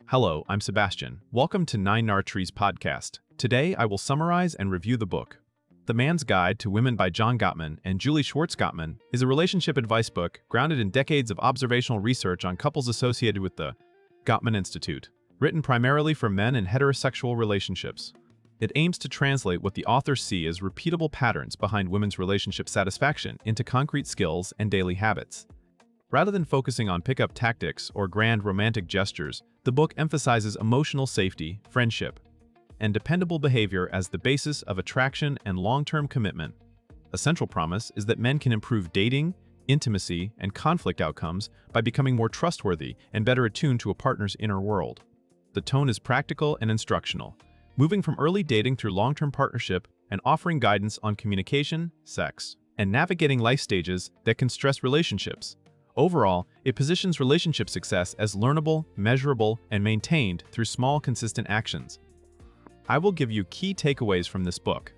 Hello, I'm Sebastian. Welcome to Nine Nar Trees podcast. Today, I will summarize and review the book. The Man's Guide to Women by John Gottman and Julie Schwartz Gottman is a relationship advice book grounded in decades of observational research on couples associated with the Gottman Institute, written primarily for men in heterosexual relationships. It aims to translate what the authors see as repeatable patterns behind women's relationship satisfaction into concrete skills and daily habits. Rather than focusing on pickup tactics or grand romantic gestures, the book emphasizes emotional safety, friendship, and dependable behavior as the basis of attraction and long-term commitment. A central promise is that men can improve dating, intimacy, and conflict outcomes by becoming more trustworthy and better attuned to a partner's inner world. The tone is practical and instructional, moving from early dating through long-term partnership and offering guidance on communication, sex, and navigating life stages that can stress relationships. Overall, it positions relationship success as learnable, measurable, and maintained through small, consistent actions. I will give you key takeaways from this book.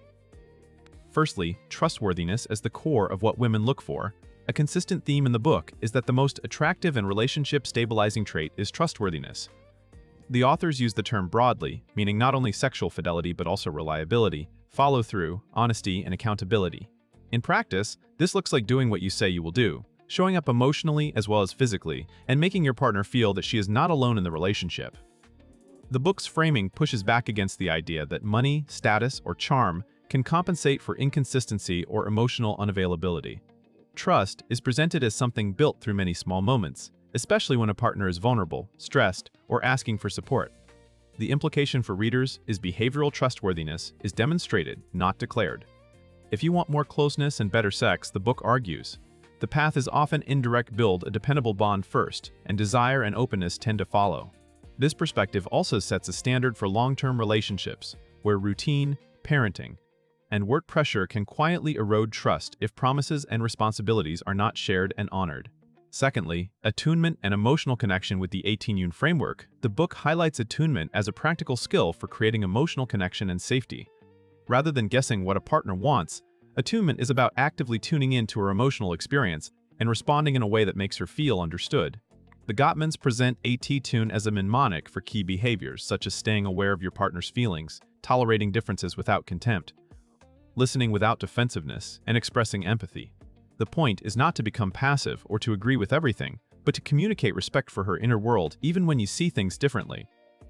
Firstly, trustworthiness as the core of what women look for. A consistent theme in the book is that the most attractive and relationship-stabilizing trait is trustworthiness. The authors use the term broadly, meaning not only sexual fidelity but also reliability, follow-through, honesty, and accountability. In practice, this looks like doing what you say you will do, showing up emotionally as well as physically, and making your partner feel that she is not alone in the relationship. The book's framing pushes back against the idea that money, status, or charm can compensate for inconsistency or emotional unavailability. Trust is presented as something built through many small moments, especially when a partner is vulnerable, stressed, or asking for support. The implication for readers is behavioral trustworthiness is demonstrated, not declared. If you want more closeness and better sex, the book argues, the path is often indirect: build a dependable bond first, and desire and openness tend to follow. This perspective also sets a standard for long-term relationships, where routine, parenting, and work pressure can quietly erode trust if promises and responsibilities are not shared and honored. Secondly, attunement and emotional connection with the 18UN framework. The book highlights attunement as a practical skill for creating emotional connection and safety. Rather than guessing what a partner wants, attunement is about actively tuning in to her emotional experience and responding in a way that makes her feel understood. The Gottmans present AT-tune as a mnemonic for key behaviors, such as staying aware of your partner's feelings, tolerating differences without contempt, listening without defensiveness, and expressing empathy. The point is not to become passive or to agree with everything, but to communicate respect for her inner world even when you see things differently.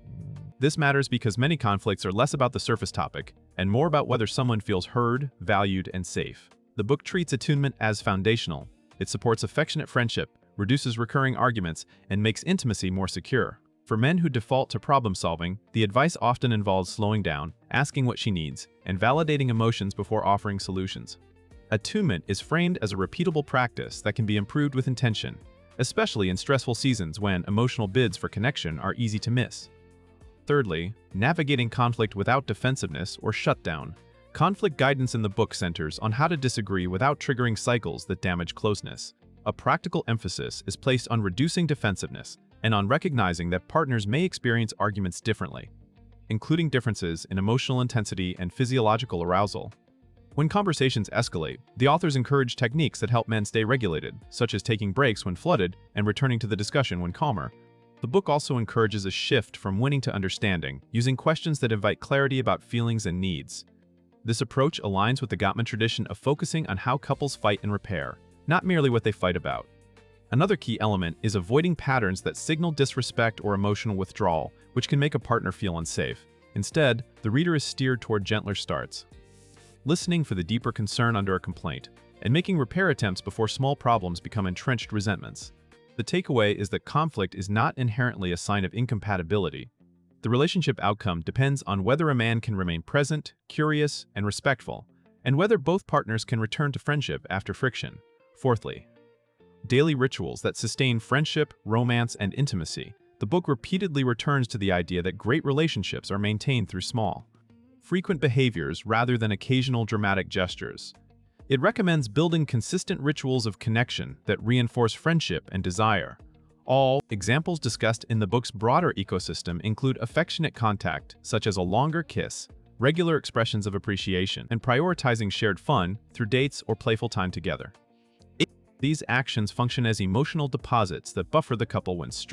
This matters because many conflicts are less about the surface topic and more about whether someone feels heard, valued, and safe. The book treats attunement as foundational. It supports affectionate friendship, reduces recurring arguments, and makes intimacy more secure. For men who default to problem-solving, the advice often involves slowing down, asking what she needs, and validating emotions before offering solutions. Attunement is framed as a repeatable practice that can be improved with intention, especially in stressful seasons when emotional bids for connection are easy to miss. Thirdly, navigating conflict without defensiveness or shutdown. Conflict guidance in the book centers on how to disagree without triggering cycles that damage closeness. A practical emphasis is placed on reducing defensiveness and on recognizing that partners may experience arguments differently, including differences in emotional intensity and physiological arousal. When conversations escalate, the authors encourage techniques that help men stay regulated, such as taking breaks when flooded and returning to the discussion when calmer. The book also encourages a shift from winning to understanding, using questions that invite clarity about feelings and needs. This approach aligns with the Gottman tradition of focusing on how couples fight and repair, not merely what they fight about. Another key element is avoiding patterns that signal disrespect or emotional withdrawal, which can make a partner feel unsafe. Instead, the reader is steered toward gentler starts, listening for the deeper concern under a complaint, and making repair attempts before small problems become entrenched resentments. The takeaway is that conflict is not inherently a sign of incompatibility. The relationship outcome depends on whether a man can remain present, curious, and respectful, and whether both partners can return to friendship after friction. Fourthly, daily rituals that sustain friendship, romance, and intimacy. The book repeatedly returns to the idea that great relationships are maintained through small, frequent behaviors rather than occasional dramatic gestures. It recommends building consistent rituals of connection that reinforce friendship and desire. All examples discussed in the book's broader ecosystem include affectionate contact, such as a longer kiss, regular expressions of appreciation, and prioritizing shared fun through dates or playful time together. These actions function as emotional deposits that buffer the couple when stress,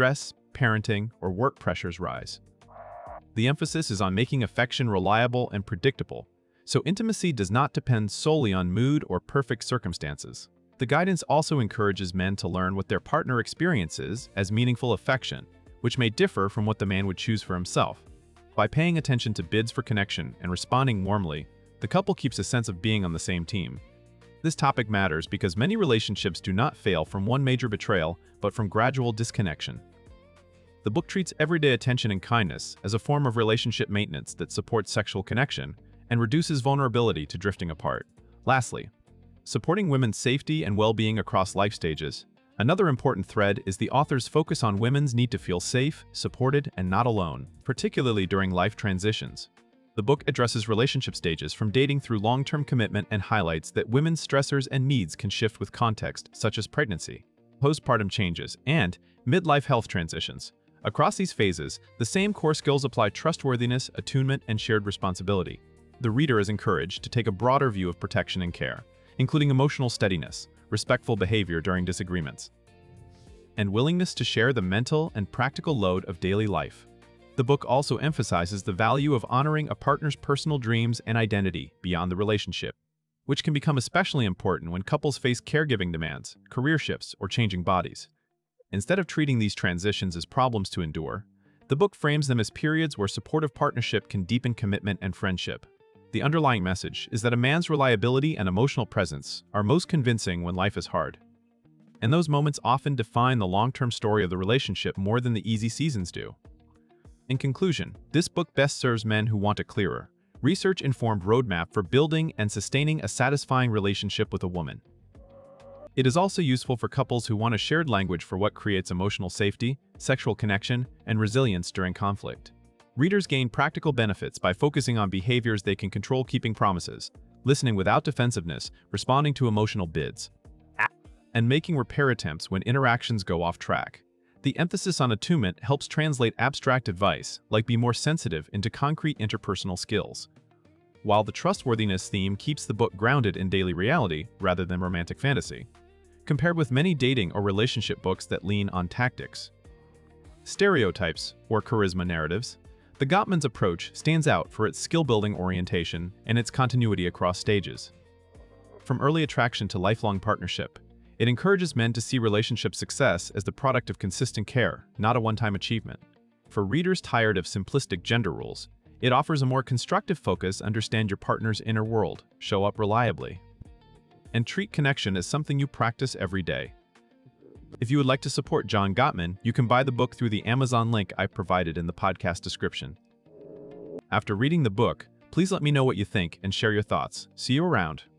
parenting, or work pressures rise. The emphasis is on making affection reliable and predictable, so intimacy does not depend solely on mood or perfect circumstances. The guidance also encourages men to learn what their partner experiences as meaningful affection, which may differ from what the man would choose for himself. By paying attention to bids for connection and responding warmly, the couple keeps a sense of being on the same team. This topic matters because many relationships do not fail from one major betrayal, but from gradual disconnection. The book treats everyday attention and kindness as a form of relationship maintenance that supports sexual connection and reduces vulnerability to drifting apart. Lastly, supporting women's safety and well-being across life stages. Another important thread is the author's focus on women's need to feel safe, supported, and not alone, particularly during life transitions. The book addresses relationship stages from dating through long-term commitment and highlights that women's stressors and needs can shift with context, such as pregnancy, postpartum changes, and midlife health transitions. Across these phases, the same core skills apply: trustworthiness, attunement, and shared responsibility. The reader is encouraged to take a broader view of protection and care, including emotional steadiness, respectful behavior during disagreements, and willingness to share the mental and practical load of daily life. The book also emphasizes the value of honoring a partner's personal dreams and identity beyond the relationship, which can become especially important when couples face caregiving demands, career shifts, or changing bodies. Instead of treating these transitions as problems to endure, the book frames them as periods where supportive partnership can deepen commitment and friendship. The underlying message is that a man's reliability and emotional presence are most convincing when life is hard. And those moments often define the long-term story of the relationship more than the easy seasons do. In conclusion, this book best serves men who want a clearer, research-informed roadmap for building and sustaining a satisfying relationship with a woman. It is also useful for couples who want a shared language for what creates emotional safety, sexual connection, and resilience during conflict. Readers gain practical benefits by focusing on behaviors they can control: keeping promises, listening without defensiveness, responding to emotional bids, and making repair attempts when interactions go off track. The emphasis on attunement helps translate abstract advice, like be more sensitive, into concrete interpersonal skills, while the trustworthiness theme keeps the book grounded in daily reality rather than romantic fantasy. Compared with many dating or relationship books that lean on tactics, stereotypes, or charisma narratives, the Gottman's approach stands out for its skill-building orientation and its continuity across stages. From early attraction to lifelong partnership, it encourages men to see relationship success as the product of consistent care, not a one-time achievement. For readers tired of simplistic gender rules, it offers a more constructive focus: understand your partner's inner world, show up reliably, and treat connection as something you practice every day. If you would like to support John Gottman, you can buy the book through the Amazon link I provided in the podcast description. After reading the book, please let me know what you think and share your thoughts. See you around.